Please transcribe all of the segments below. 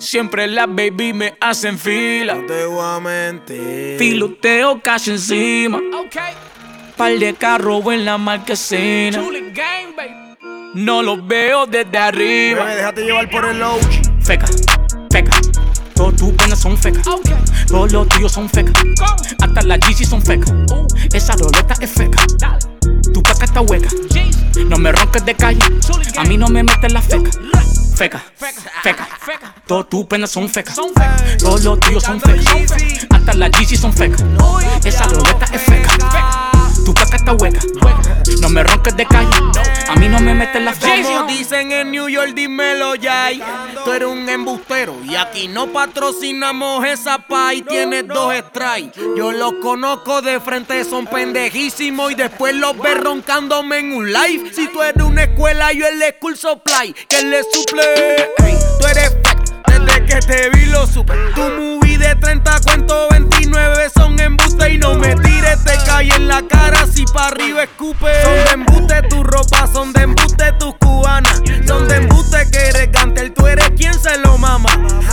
Siempre las baby me hacen fila. No te voy a mentir. Filoteo cash encima. Par de carros en la marquesina. No los veo desde arriba. Bebé, déjate llevar por el low. Feca, feca. Todas tus penas son fecas. Todos los tuyos son fecas. Hasta las Yeezy son fecas. Esa roleta es feca. Tu caca está hueca. No me ronques de calle. A mí no me metes la feca. Feca, feca. Todas tus penas son fecas. Todos los tuyos son fecas. Hasta las Yeezy son fecas. Esa roleta es feca. Tu caca está hueca. No me ronques de calle. A mí no me metes la feca. Como dicen en New York, dímelo ya. Tú eres un embustero y aquí no patrocinamos esa pay. Tienes 2 strikes. Yo los conozco de frente, son pendejísimos y después los ves roncándome en un live. Si tú eres una escuela, yo el school supply que le suple. Ey, tú eres fake, desde que te vi lo supe. Tu movie de 30 cuentos 29 son embuste y no me tires, te cae en la cara si pa' arriba escupe. Son de embuste tu ropa, son de embuste tus cubanas, son de embuste que eres gantel, tú eres quien se lo mama.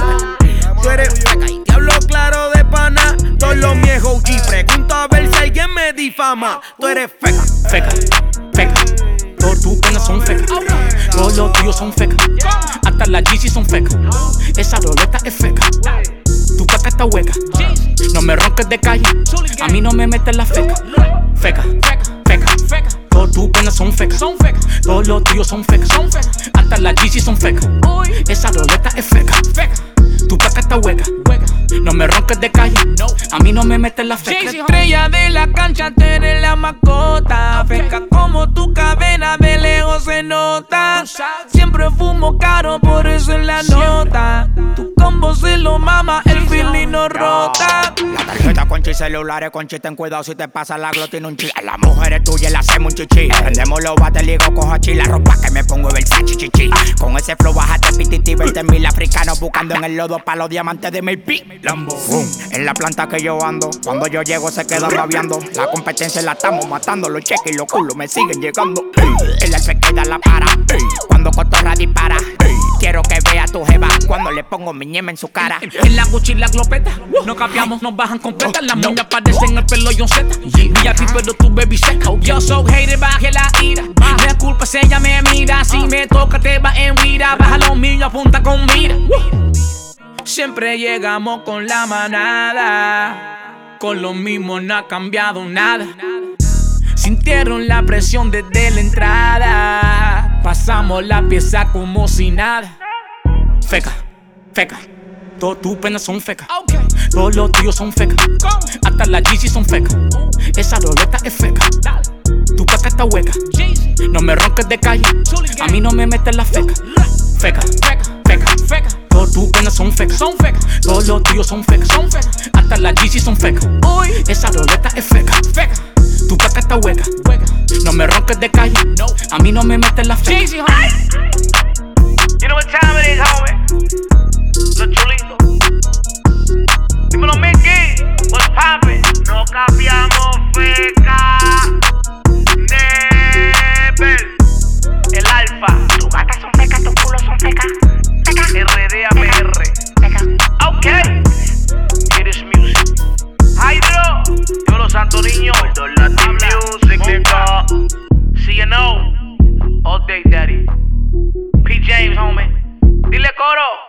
Tú eres feca y te hablo claro de pana. Todos los viejos OG, pregunta a ver si alguien me difama. Tú eres feca, feca, feca. Todas tus penas son fecas. Todos los tuyos son fecas. Hasta las Yeezy son fecas. Esa roleta es feca. Tu caca está hueca. No me ronques de calle. A mí no me metes la feca. Feca, feca. Todas tus penas son fecas. Todos los tuyos son fecas. Hasta las Yeezy son fecas. Esa roleta es feca. Tu caca está hueca. No me ronques de calle. A mí no me metes la feca. Estrella de la cancha, tú eres la mascota. Feca como tu cadena, de lejos se nota. Siempre fumo caro, por eso es la nota. Tu combo se lo mama, el feeling no rota. La tarjeta con chi, celulares con chi, ten cuidado si te pasa la glow, tiene un chi. A las mujeres tuyas le hacemos un chichi. Prendemos los bates, ligo, cojo chi. La ropa que me pongo es Versace chichi. Con ese flow bájate pititi, 20,000 africanos buscando en el lodo pa' los diamantes de mi pi. Lambo, en la planta que yo ando, cuando yo llego se quedan babeando. La competencia la estamos matando, los cheques y los culos me siguen llegando. El alfe queda la para, cuando Cotorra dispara. Quiero que vea tu jeva cuando le pongo mi ñema en su cara. En la Gucci la glopeta, no cambiamos, nos bajan completas. Las moñas parecen el pelo y un Z. Y a ti pero tu baby seca. Yo soy hater, baje la ira. Me culpa si ella me mira. Si me toca te va en vida. Baja los míos, apunta con mira. Siempre llegamos con la manada. Con lo mismo no ha cambiado nada. Sintieron la presión desde la entrada. Pasamos la pieza como si nada. Feca, feca. Todas tus penas son fecas. Todos los tuyos son fecas. Hasta las Yeezy son fecas. Esa roleta es feca. Tu caca está hueca. No me ronques de calle. A mí no me metes la feca. Feca, feca. Todas tus penas son fecas. Todos los tuyos son fecas. Hasta las Yeezy son fecas. Esa roleta es feca. Tu caca está hueca. No me ronques de calle. A mí no me metes la feca. You know what time it is, homie? Los chulitos. Dímelo, Mickey. What's poppin'? No cambiamos feca. Nebel. El alfa. Tus gatas son fecas, tus culos son fecas. RDAPR. Ok. It is music. Hydro. Yo los santo niños. Latin music, nigga. CNO. All day, daddy. P. James, homie. Dile coro.